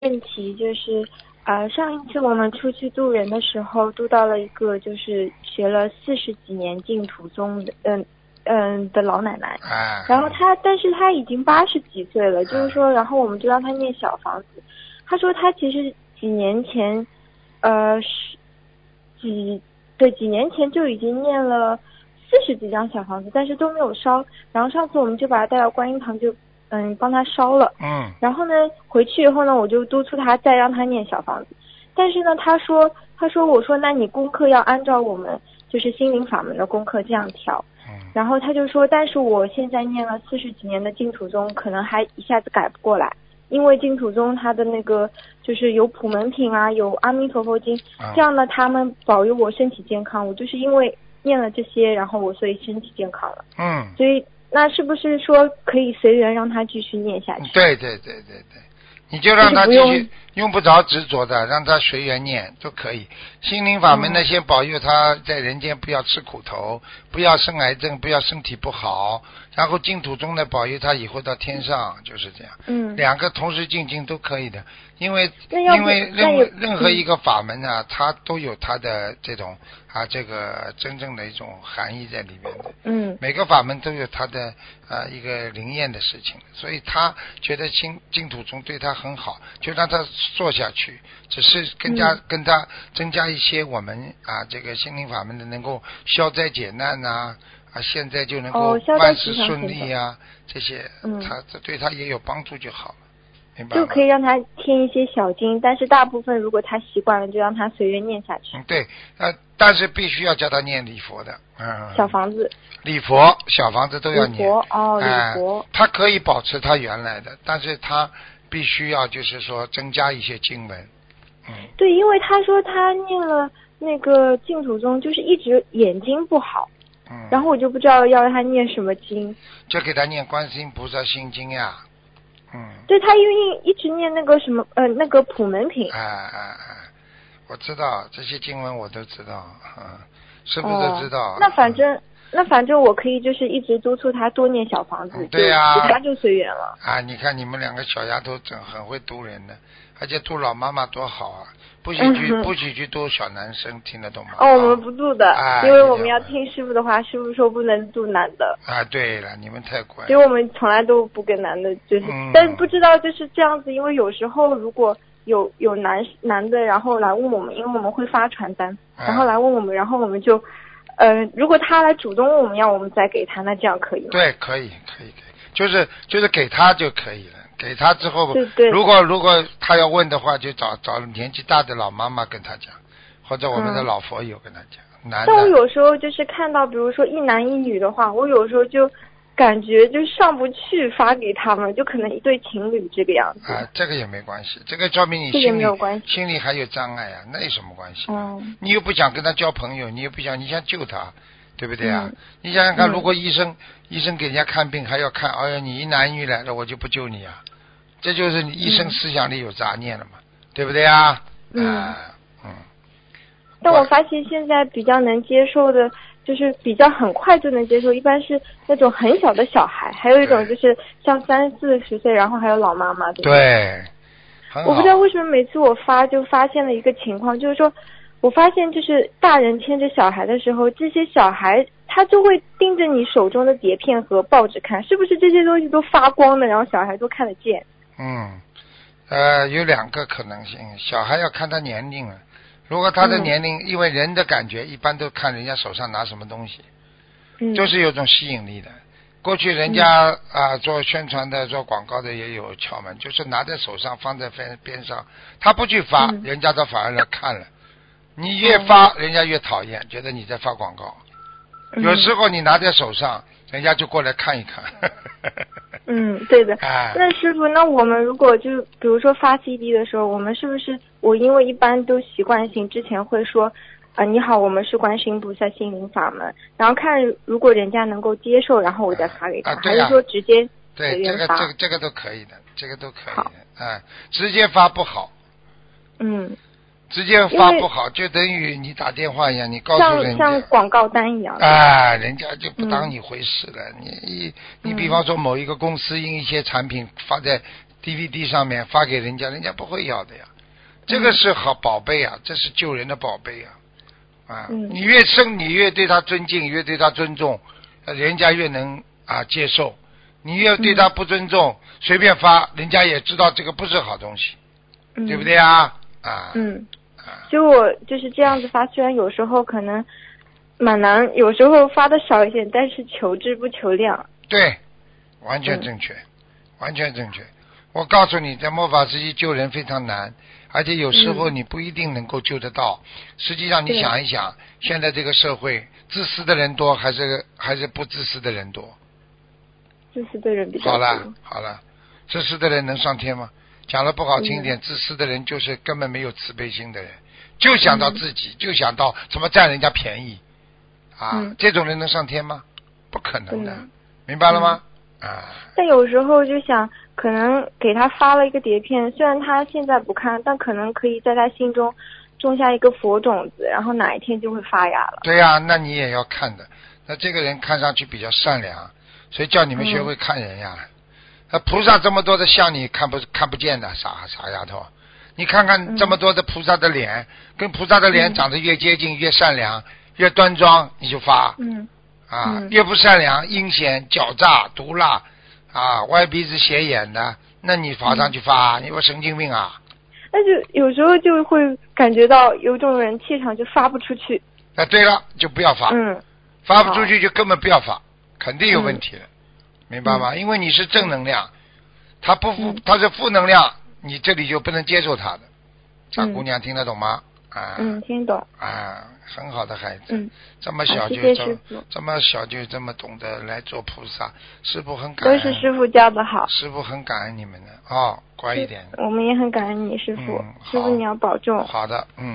问题，就是上一次我们出去渡人的时候，渡到了一个就是学了40几年净土宗的的老奶奶，然后但是她已经80几岁了，就是说，然后我们就让她念小房子。她说她其实几年前几年前就已经念了40几张小房子，但是都没有烧。然后上次我们就把她带到观音堂，就帮她烧了。然后呢，回去以后呢，我就督促她再让她念小房子。但是呢，她说我说那你功课要按照我们就是心灵法门的功课这样调。然后她就说，但是我现在念了40几年的净土宗，可能还一下子改不过来。因为净土宗它的那个就是有普门品啊，有阿弥陀佛经，这样呢他们保佑我身体健康。我就是因为念了这些，然后我所以身体健康了。所以那是不是说可以随缘让他继续念下去？ 对，你就让他继续，用不着执着的，让他随缘念都可以。心灵法门呢，先保佑他在人间不要吃苦头，不要生癌症，不要身体不好。然后净土中呢，保佑他以后到天上，就是这样。两个同时进行都可以的，因为任何一个法门啊，它都有它的这种这个真正的一种含义在里面的。每个法门都有它的一个灵验的事情，所以他觉得净土中对他很好，就让他做下去，只是跟他增加一些我们这个心灵法门的能够消灾解难现在就能够万事顺利这些他对他也有帮助就好了，明白吗？ 就可以让他添一些小经，但是大部分如果他习惯了，就让他随缘念下去。 对，但是必须要叫他念礼佛的。 小房子礼佛小房子都要念。 礼佛他可以保持他原来的，但是他必须要就是说增加一些经文。 对，因为他说他念了那个净土宗，就是一直眼睛不好。然后我就不知道要让他念什么经， 就给他念观世音菩萨心经呀。 对，他因为一直念那个什么那个普门品。 我知道这些经文我都知道，是不是都知道？ 那反正我可以就是一直督促他多念小房子， 对呀， 其他就随缘了。你看你们两个小丫头很会督人的，而且督老妈妈多好啊！不许去督小男生，听得懂吗？ 我们不督的，因为我们要听师傅的话，师傅说不能督男的。 对了，你们太乖。 所以我们从来都不跟男的，就是，但是不知道就是这样子，因为有时候如果有男的，然后来问我们，因为我们会发传单，然后来问我们，然后我们就，如果他来主动问我们要我们再给他，那这样可以吗？ 对，可以，就是给他就可以了。给他之后， 对， 如果他要问的话，就找年纪大的老妈妈跟他讲，或者我们的老佛友跟他讲。男的。 但我有时候就是看到，比如说一男一女的话，我有时候就感觉就上不去发给他们，就可能一对情侣这个样子。 这个也没关系，这个说明你心里还有障碍那有什么关系？你又不想跟他交朋友，你又不想，你想救他。对不对你想想看，如果医生给人家看病还要看，你一男一女来了，我就不救你这就是你医生思想里有杂念了嘛，对不对但我发现现在比较能接受的，就是比较很快就能接受，一般是那种很小的小孩，还有一种就是像30-40岁，然后还有老妈妈。 对， 我不知道为什么每次我就发现了一个情况，就是说我发现就是大人牵着小孩的时候，这些小孩他就会盯着你手中的碟片和报纸看，是不是这些东西都发光的，然后小孩都看得见？ 有两个可能性，小孩要看他年龄了。如果他的年龄，因为人的感觉一般都看人家手上拿什么东西，就是有种吸引力的。过去人家做宣传的、做广告的也有窍门，就是拿在手上放在边上，他不去发，人家都反而来看了。你越发，人家越讨厌，觉得你在发广告。有时候你拿在手上，人家就过来看一看。 对的。那师傅，那我们如果就比如说发 CD 的时候，我们是不是因为一般都习惯性之前会说你好，我们是观世音菩萨心灵法门，然后看如果人家能够接受，然后我再发给他，还是说直接对这个都可以的，这个都可以的。直接发不好。直接发不好，就等于你打电话一样，你告诉人家像广告单一样人家就不当你回事了。你比方说某一个公司印一些产品发在 DVD 上面发给人家，人家不会要的呀。这个是好宝贝啊，这是救人的宝贝啊！你越生，你越对他尊敬，越对他尊重，人家越能接受。你越对他不尊重，随便发，人家也知道这个不是好东西，对不对啊？ 就我就是这样子发，虽然有时候可能蛮难，有时候发的少一点，但是求质不求量。 对，完全正确，完全正确。我告诉你，在末法时期救人非常难，而且有时候你不一定能够救得到。实际上你想一想，现在这个社会自私的人多还是不自私的人多？ 自私的人比较多。 好了，自私的人能上天吗？讲了不好听一点，自私的人就是根本没有慈悲心的人，就想到自己，就想到怎么占人家便宜这种人能上天吗？不可能的，明白了吗？ 但有时候就想，可能给他发了一个碟片，虽然他现在不看，但可能可以在他心中种下一个佛种子，然后哪一天就会发芽了。 对呀，那你也要看的。那这个人看上去比较善良，所以叫你们学会看人呀。菩萨这么多的像你看不见的，傻丫头。你看看这么多的菩萨的脸，跟菩萨的脸长得越接近，越善良，越端庄，你就发。越不善良、阴险、狡诈、毒辣歪鼻子斜眼的，那你发上去发，你不神经病啊？ 那就有时候就会感觉到有种人气场就发不出去。 对了，就不要发。发不出去就根本不要发，肯定有问题的，明白吗？因为你是正能量，他是负能量，你这里就不能接受他的。小姑娘听得懂吗？ 听懂。 很好的孩子。这么小就这么懂得来做菩萨，师父很感恩。 都是师父教的好。 师父很感恩你们的乖一点。 我们也很感恩你，师父。师父你要保重。 好的，